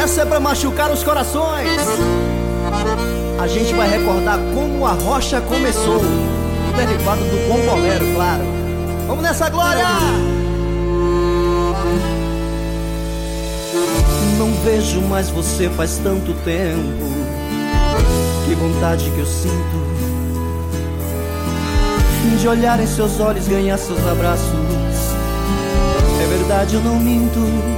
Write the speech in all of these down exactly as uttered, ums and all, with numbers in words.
Essa é pra machucar os corações. A gente vai recordar como a rocha começou, derivado do bom bolero, claro. Vamos nessa, Glória! Não vejo mais você faz tanto tempo. Que vontade que eu sinto de olhar em seus olhos, ganhar seus abraços. É verdade, eu não minto.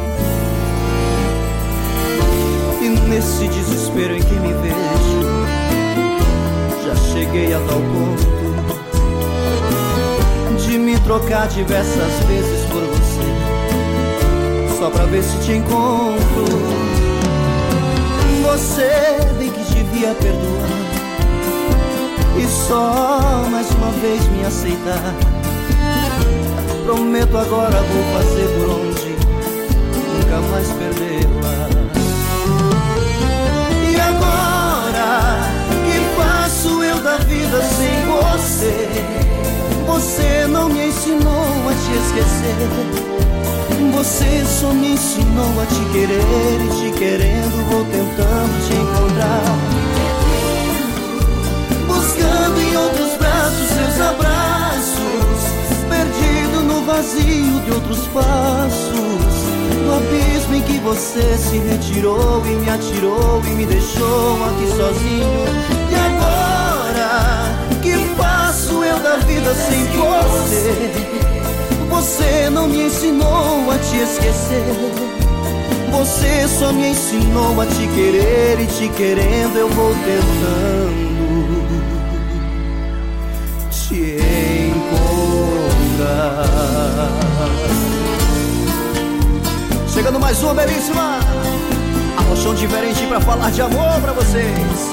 E nesse desespero em que me vejo, já cheguei a tal ponto de me trocar diversas vezes por você, só pra ver se te encontro. Você bem que devia perdoar e só mais uma vez me aceitar. Prometo agora vou fazer por onde nunca mais perdê-la. E agora, que faço eu da vida sem você? Você não me ensinou a te esquecer. Você só me ensinou a te querer. E te querendo vou tentando te encontrar, buscando em outros braços seus abraços, perdido no vazio de outros passos, no abismo em que você se retirou e me atirou e me deixou aqui sozinho. E agora, que faço eu da vida sem você? Você não me ensinou a te esquecer. Você só me ensinou a te querer. E te querendo eu vou tentando te encontrar. Chegando mais uma belíssima, arrochão diferente pra falar de amor pra vocês.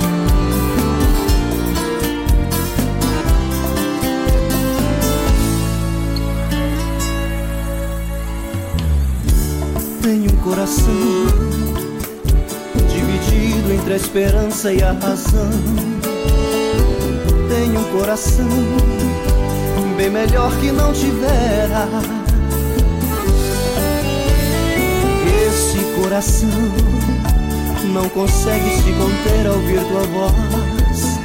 Tenho um coração dividido entre a esperança e a razão. Tenho um coração bem melhor que não tivera. Esse coração não consegue se conter ao ouvir tua voz.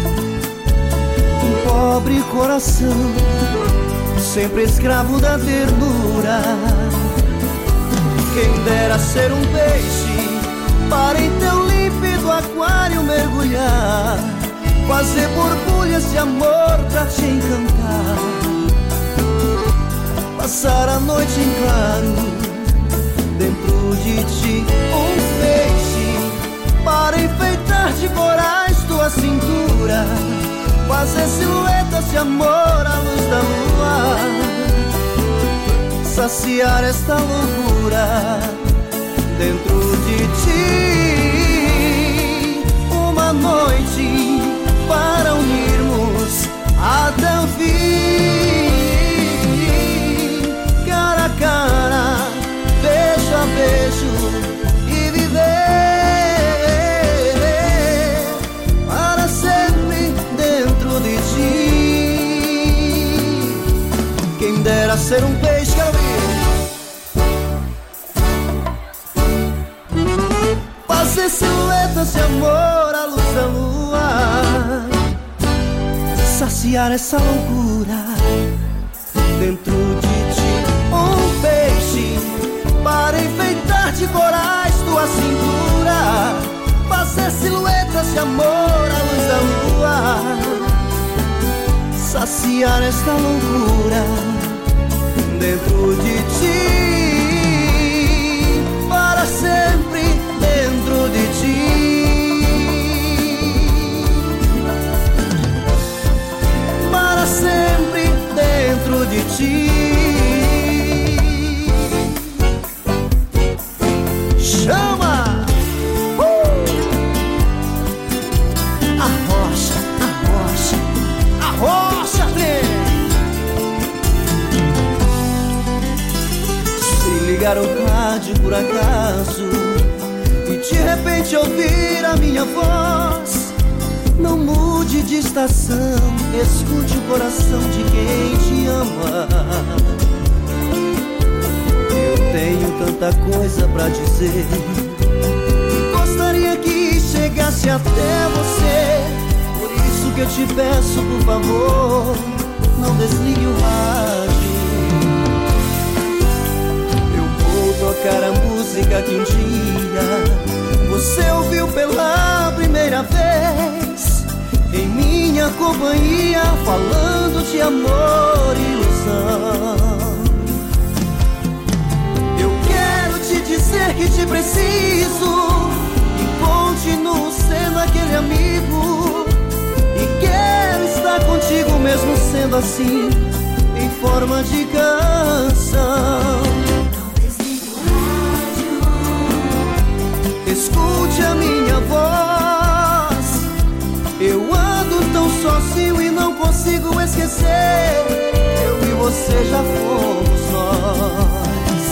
Um pobre coração, sempre escravo da ternura. Quem dera ser um peixe para em teu límpido aquário mergulhar, fazer borbulhas de amor pra te encantar, passar a noite em claro dentro de ti. Um peixe para enfeitar de corais tua cintura, fazer silhuetas de amor à luz da lua, saciar esta loucura dentro de ti. Uma noite para unirmos até o fim, cara a cara, beijo a beijo, e viver para sempre dentro de ti. Quem dera ser um peixe, quero ver, fazer silhuetas de amor à luz da lua, saciar essa loucura dentro de ti. Um peixe para enfeitar de corais tua cintura, fazer silhuetas de amor à luz da lua, saciar esta loucura dentro de ti, para sempre dentro de ti, para sempre dentro de ti. Chama! Uh! A rocha, a rocha, a rocha tem. Se ligar o rádio por acaso e de repente ouvir a minha voz, não mude de estação, escute o coração de quem te ama. Eu tenho tanta coisa pra dizer, gostaria que chegasse até você. Por isso que eu te peço, por favor, não desligue o rádio. Eu vou tocar a música que um dia você ouviu pela primeira vez em minha companhia, falando de amor e ilusão. Eu quero te dizer que te preciso e continuo sendo aquele amigo, e quero estar contigo mesmo sendo assim, em forma de canção. Escute a minha voz, eu ando tão sozinho e não consigo esquecer. Eu e você já fomos nós.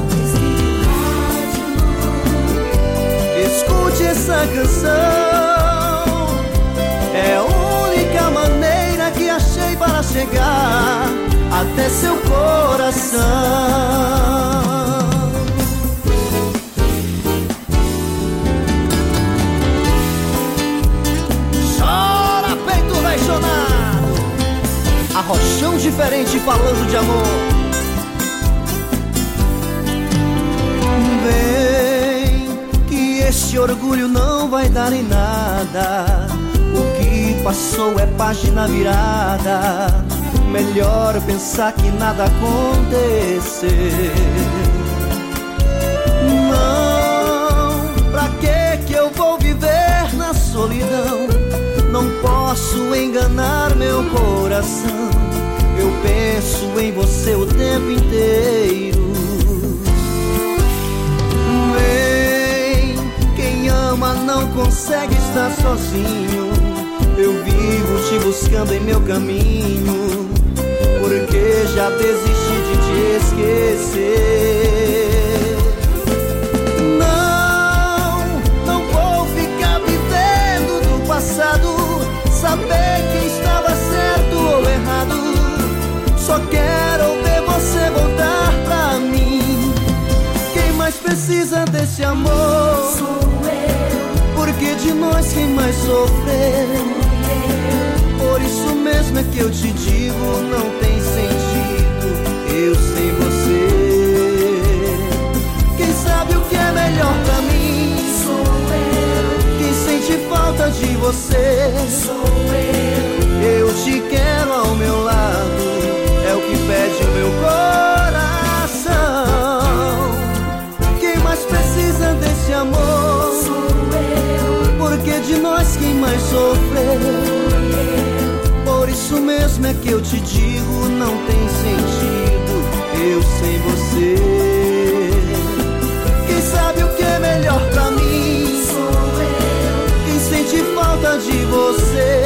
Escute essa canção, é a única maneira que achei para chegar até seu coração. Arrochão diferente falando de amor. Vem, que este orgulho não vai dar em nada. O que passou é página virada. Melhor pensar que nada aconteceu. Não, pra que que eu vou viver na solidão? Não posso enganar meu coração. Eu penso em você o tempo inteiro. Vem, quem ama não consegue estar sozinho. Eu vivo te buscando em meu caminho, porque já desisti de te esquecer. Não, não vou ficar vivendo do passado, saber quem estava certo ou errado. Só quero ver você voltar pra mim. Quem mais precisa desse amor? Sou eu. Porque de nós quem mais sofreu? Por isso mesmo é que eu te digo, não tem sentido eu sem você. Quem sabe o que é melhor pra mim? Sou eu. Quem sente falta de você? Sou eu. Eu te quero ao meu lado, é o que pede o meu coração. Quem mais precisa desse amor? Sou eu. Porque de nós quem mais sofreu? Por isso mesmo é que eu te digo, não tem sentido eu sem você. Quem sabe o que é melhor pra mim? Sou eu. Quem sente falta de você?